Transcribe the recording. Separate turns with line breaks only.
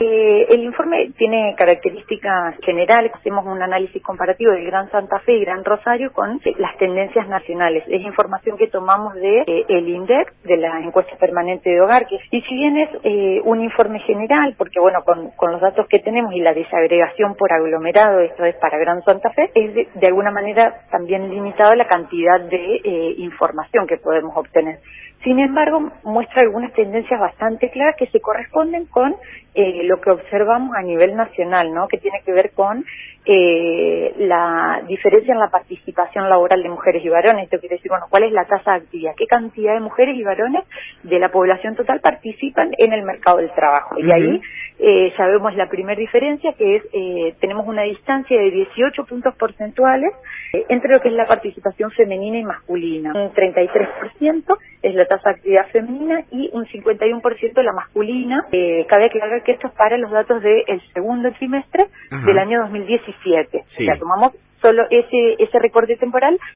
El informe tiene características generales. Hacemos un análisis comparativo del Gran Santa Fe y Gran Rosario con las tendencias nacionales. Es información que tomamos de el INDEC, de la encuesta permanente de hogar, y si bien es un informe general, porque bueno, con los datos que tenemos y la desagregación por aglomerado, esto es para Gran Santa Fe, es de alguna manera también limitado la cantidad de información que podemos obtener. Sin embargo, muestra algunas tendencias bastante claras que se corresponden con lo que observamos a nivel nacional, ¿no? Que tiene que ver con la diferencia en la participación laboral de mujeres y varones. Esto quiere decir, bueno, ¿cuál es la tasa de actividad? ¿Qué cantidad de mujeres y varones de la población total participan en el mercado del trabajo? Y ahí ya vemos la primera diferencia, que es tenemos una distancia de 18 puntos porcentuales entre lo que es la participación femenina y masculina. Un 33% es la tasa de actividad femenina y un 51% la masculina. Cabe aclarar que esto es para los datos del segundo trimestre del año 2017.
Sí.
O sea, tomamos solo ese recorte temporal